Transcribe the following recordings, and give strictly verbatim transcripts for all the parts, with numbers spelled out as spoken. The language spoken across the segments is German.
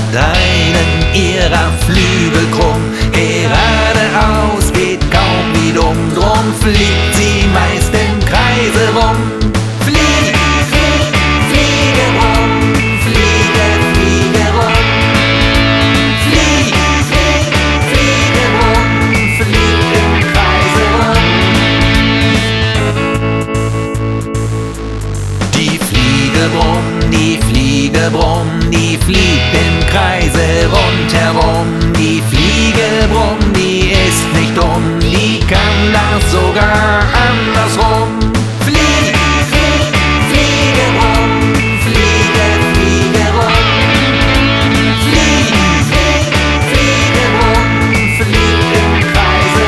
einen ihrer Flügel krumm. Geradeaus geht kaum wie dumm, drum fliegt sie meist im Kreise rum. Flieg, flieg, fliege rum, fliege, fliege rum. Flieg, flieg, fliege rum, flieg im Kreise rum. Die Fliege brummt, die Fliege brummt, die fliegt im Kreise rundherum. Die Fliege brummt, die ist nicht dumm, die kann das sogar andersrum. Flieg, flieg, fliege rum, fliege, fliege rum. Flieg, flieg, fliege rum, flieg im Kreise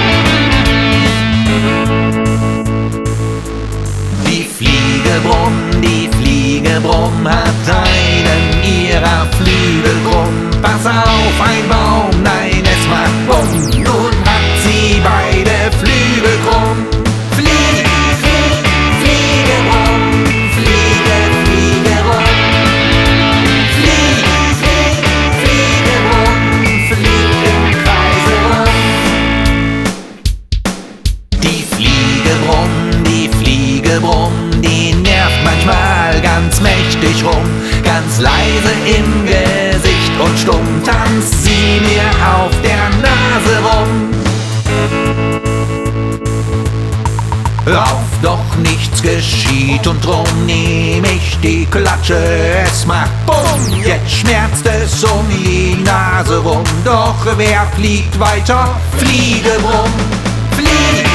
rum. Die Fliege brummt, die Fliege brummt, hat einen ihrer Flügel krumm. Pass auf, ein Baum, nein, es macht bumm, nun hat sie beide Flügel krumm. Flieg, flieg, fliege rum, fliege, fliege rum. Flieg, flieg, fliege rum, flieg im Kreise rum. Die Fliege brummt, die Fliege brummt, die nervt manchmal ganz mächtig rum. Ganz leise im Gesicht und stumm tanzt sie mir auf der Nase rum. Auf, doch nichts geschieht und drum nehm ich die Klatsche, es macht bumm. Jetzt schmerzt es um die Nase rum, doch wer fliegt weiter? Fliege brumm, flieg.